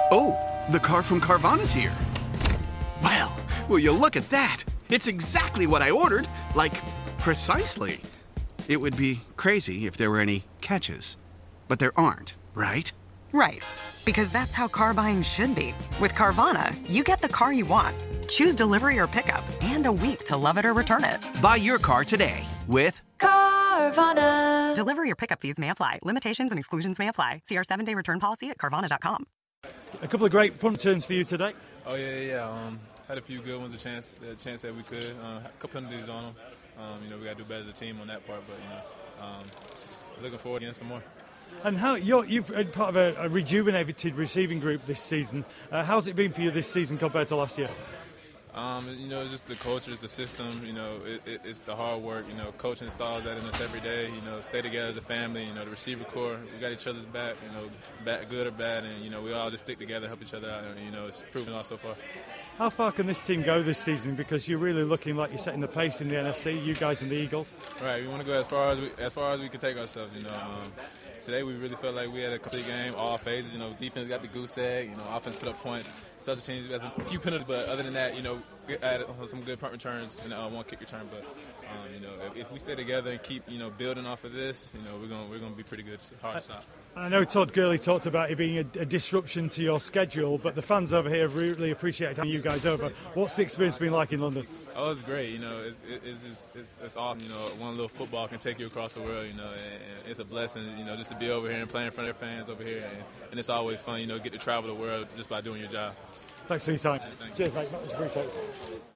Oh, the car from Carvana's here. Well, will you look at that? It's exactly what I ordered. Like, precisely. It would be crazy if there were any catches. But there aren't, right? Right. Because that's how car buying should be. With Carvana, you get the car you want. Choose delivery or pickup and a week to love it or return it. Buy your car today with Carvana. Delivery or pickup fees may apply. Limitations and exclusions may apply. See our 7-day return policy at Carvana.com. A couple of great punt returns for you today. Oh, yeah. Had a few good ones, a chance that we could. A couple penalties on them. We got to do better as a team on that part, but, looking forward to getting some more. And how you've been part of a rejuvenated receiving group this season. How's it been for you this season compared to last year? It's just the culture, it's the system, it's the hard work, coaching installs that in us every day, stay together as a family, the receiver core, we got each other's back, good or bad, and, we all just stick together, help each other out, and, it's proven out so far. How far can this team go this season? Because you're really looking like you're setting the pace in the NFC, you guys and the Eagles. Right, we want to go as far as we can take ourselves, Today we really felt like we had a complete game, all phases. Defense got the goose egg. Offense put up points. Special teams has a few penalties, but other than that, had some good punt returns and one kick return. But if we stay together and keep building off of this, we're gonna be pretty good. It's hard to stop. I know Todd Gurley talked about it being a disruption to your schedule, but the fans over here have really appreciated having you guys over. What's the experience been like in London? Oh, it's great. It's awesome. One little football can take you across the world. And it's a blessing. Just to be over here and play in front of their fans over here, and it's always fun. Get to travel the world just by doing your job. Thanks for your time. Cheers, mate. Much appreciated.